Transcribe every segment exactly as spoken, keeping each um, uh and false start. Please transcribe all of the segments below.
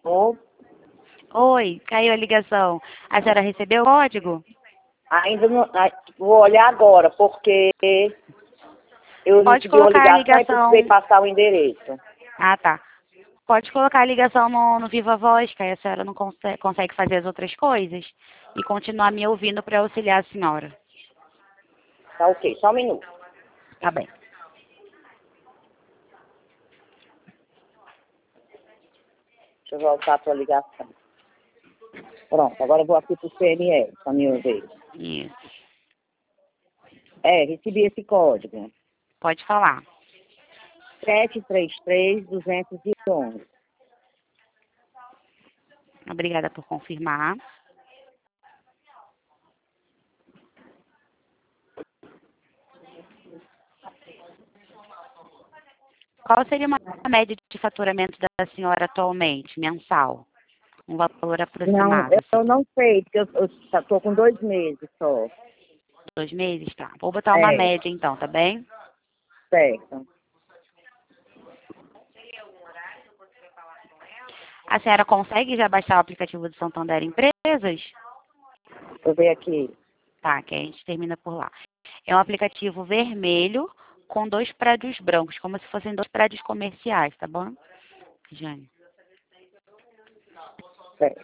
Alô? Oi, caiu a ligação. A senhora recebeu o código? Ainda não. ah, Vou olhar agora, porque eu Pode recebi uma colocar a ligação e precisei ligação. passar o endereço. Ah, tá. Pode colocar a ligação no, no Viva Voz, que aí a senhora não consegue, consegue fazer as outras coisas. E continuar me ouvindo para auxiliar a senhora. Tá ok, só um minuto. Tá bem. Deixa eu voltar a tua ligação. Pronto, agora eu vou aqui pro C N R, pra me ouvir. Isso. É, recebi esse código. Pode falar. sete três três, dois um um. Obrigada por confirmar. Qual seria uma média de faturamento da senhora atualmente, mensal? Um valor Não, aproximado, eu assim. não sei, porque eu, eu só tô com dois meses só. Dois meses? Tá. Vou botar uma É, média então, tá bem? certo. A senhora consegue já baixar o aplicativo do Santander Empresas? Deixa eu ver aqui. Tá, que a gente termina por lá. É um aplicativo vermelho com dois prédios brancos, como se fossem dois prédios comerciais, tá bom, Jane? Certo.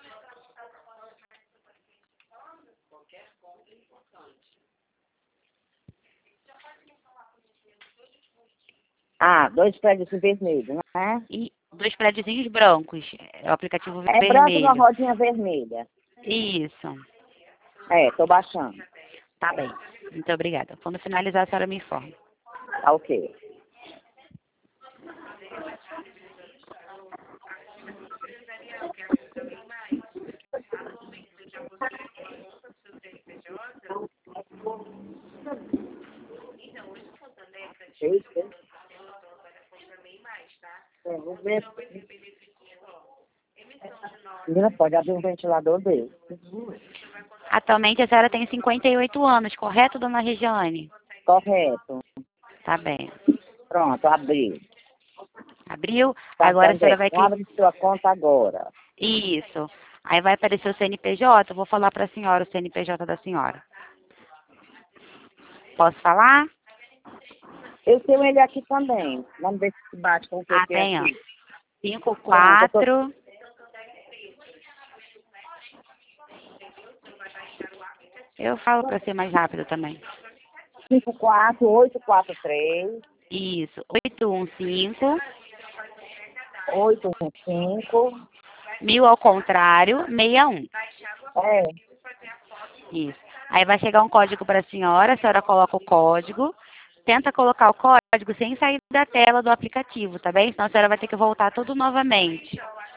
Ah, dois prédios vermelhos, não é? E dois prédiozinhos brancos. É o aplicativo É branco na vermelho. rodinha vermelha. Isso. É, tô baixando. Tá bem. Muito obrigada. Quando finalizar, a senhora me informa. Tá ok. É, vou ver. Menina, pode abrir um ventilador dele. Atualmente a senhora tem cinquenta e oito anos, correto, dona Regiane? Correto. Tá bem. Pronto, abri. Abriu? Agora a senhora Santander, vai clicar. abre sua conta agora. Isso. Aí vai aparecer o C N P J. Eu vou falar para a senhora o C N P J da senhora. Posso falar? Eu tenho ele aqui também. Vamos ver se bate com o que eu Ah, tenho tem, ó. aqui. Cinco, Pronto, eu tô quatro. Eu falo para ser mais rápido também. cinco quatro oito quatro três, Isso. Oito um cinco. oito um cinco. Mil ao contrário, meia um. É, Isso. Aí vai chegar um código para a senhora. A senhora coloca o código. Tenta colocar o código sem sair da tela do aplicativo, tá bem? Senão a senhora vai ter que voltar tudo novamente.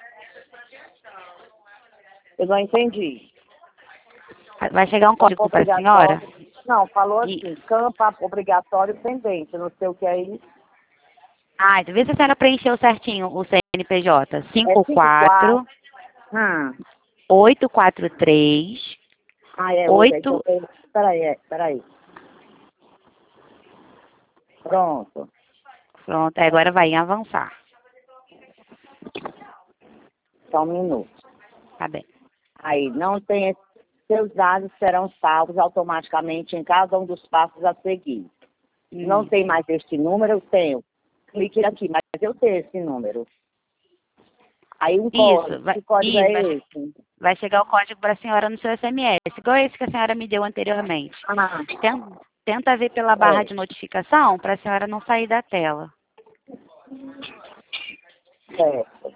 eu não entendi. Vai chegar um Campo código para a senhora. obrigatório. Não, falou E, assim, campo obrigatório pendente, não sei o que é isso. ah, então vê se a senhora preencheu certinho o C N P J. É Cinco cinco quatro. quatro Hum. oito quatro três Ah, é outra. Então, oito. peraí, é, peraí. Pronto. Pronto, agora vai em avançar. Só um minuto. Tá bem. Aí, não tem. esse- Seus dados serão salvos automaticamente em cada um dos passos a seguir. Não Hum. tem mais este número, eu tenho. Clique aqui, mas eu tenho esse número. Aí um Isso, código. vai, Que código isso, é vai, esse? vai chegar o código para a senhora no seu S M S, igual esse que a senhora me deu anteriormente. Ah, Tenta, tenta ver pela barra é, de notificação para a senhora não sair da tela. certo.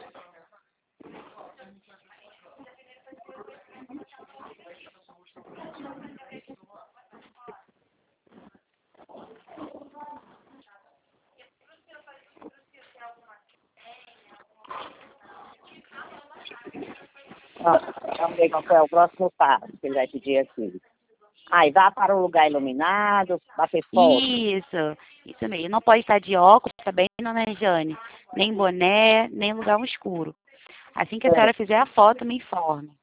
Ah, vamos ver qual é o próximo passo que ele vai pedir aqui. Aí vá para um lugar iluminado, bater foto. Isso, isso mesmo. Não pode estar de óculos, tá bem, dona Regiane? Nem boné, nem lugar escuro. Assim que a senhora Certo. fizer a foto, me informe.